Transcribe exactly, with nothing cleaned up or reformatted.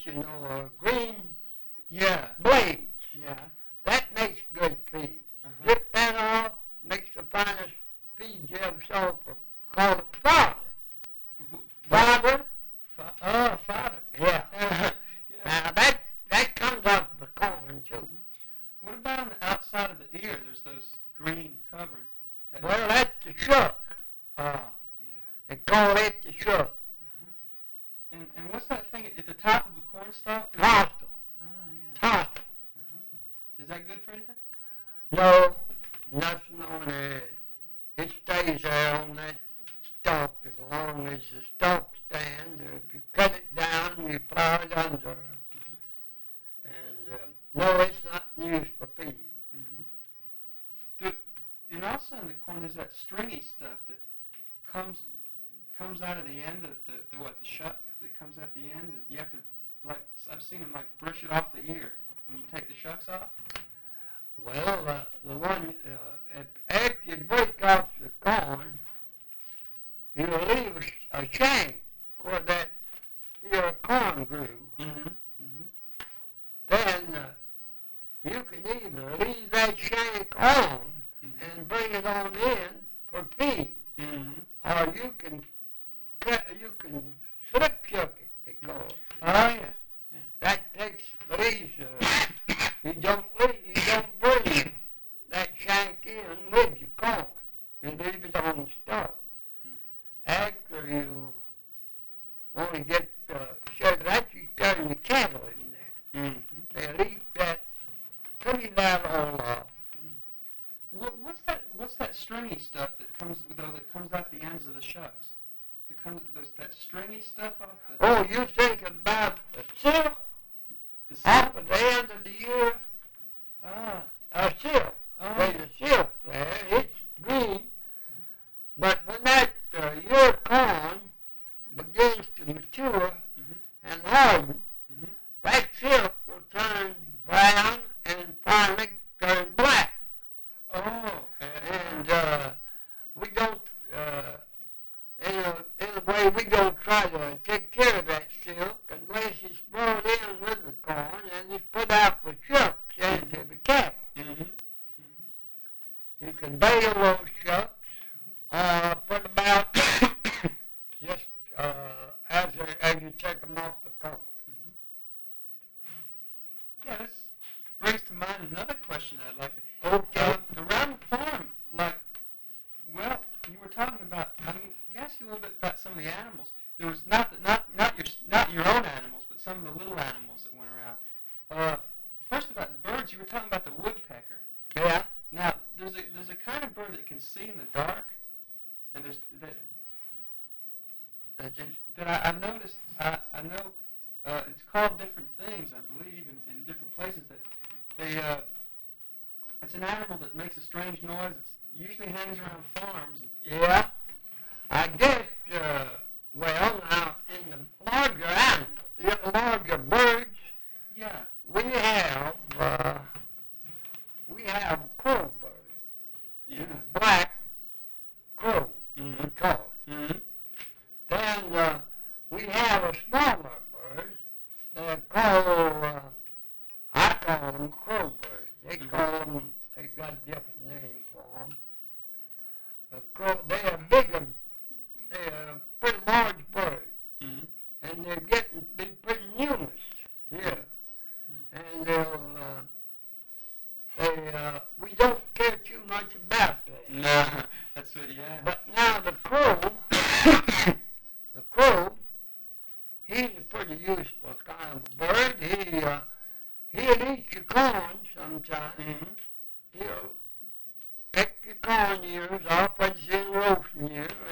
you know, or green Yeah. blades. Yeah. That makes good feed. Uh-huh. Strip that off, makes the finest feed you ever saw. For, call it fodder. Fodder. Fa- oh, father. Yeah. yeah. Now that that comes off the corn too. What about on the outside of the ear? There's those green covering. That Well, that's the shuck. Oh, yeah. They call it the shuck. Uh-huh. And and what's that thing at the top of the corn stalk? Is Tassel. Oh, yeah. Tassel. Uh-huh. Is that good for anything? No, nothing on it. It stays there on that stalk as long as the stalk stands. Or if you cut it down, you plow it under. And uh, no, it's not used for feed. Mm-hmm. Do, and also in the corn, there's that stringy stuff that comes comes out of the end of the, the what the shuck that comes at the end, and you have to like I've seen them like brush it off the ear when you take the shucks off. Well, uh, the one, uh, if, after you break off the corn, you leave a, sh- a shank for that your corn grew. Mm-hmm. Mm-hmm. Then uh, you can either leave that shank on Mm-hmm. and bring it on in for feed, Mm-hmm. or you can cut, you can slip shuck it, they call it. Oh yeah. That takes leaves. Uh, you don't leave, you don't bring that shank in with your corn. You leave it on the stalk. After you want to get uh, sure that you turn the cattle in there. Mm-hmm. They leave that, clean that all off. What, what's that? What's that stringy stuff that comes though that comes out the ends of the shucks? That comes those, that stringy stuff off the. Oh, you think about the silk the off silk? at the end of the year? Ah. A silk. Oh. There's a silk there. It's green. But when that uh, your corn begins to mature Mm-hmm. and harden, Mm-hmm. that silk will turn brown and finally turn black. Oh. And uh, we don't, uh, in, a, in a way, we don't try to take care of that silk unless it's brought in with the corn and it's put out with shucks into the cattle. Mm-hmm. You can bale those shucks, uh, put them out just uh, as, they- as you take them off the corn. Yeah, this brings to mind another question I'd like to. Okay. Uh, around the farm, like, well, you were talking about. I mean, you asked you a little bit about some of the animals. There was not the, not not your not your own animals, but some of the little animals that went around. Uh, first about the birds, you were talking about the woodpecker. Yeah. Now, there's a there's a kind of bird that can see in the dark, and there's that That's it. that I, I've noticed. I I know uh, it's called different things, I believe, in, in different places. That they uh, it's an animal that makes a strange noise. It usually hangs around farms. And, Yeah. I guess, uh, well, now, in the larger animals, the larger birds, yeah. we have, uh, we have crow birds. Yeah. Black crow, Mm-hmm. we call it. Mm-hmm. Then uh, we have a smaller bird. They're called, uh, I call them crow birds. They Mhm. call them, they've got a different name for them. The crow, they're bigger, they're a pretty large bird. Mm-hmm. And they're getting to be pretty numerous here. And they'll, uh, they, uh, we don't care too much about that. No, that's what. Yeah. But now the crow, the crow, he's a pretty useful kind of a bird. He, uh, he'll eat your corn sometimes. Mm-hmm. He'll pick your corn ears off when it's in roasting ear,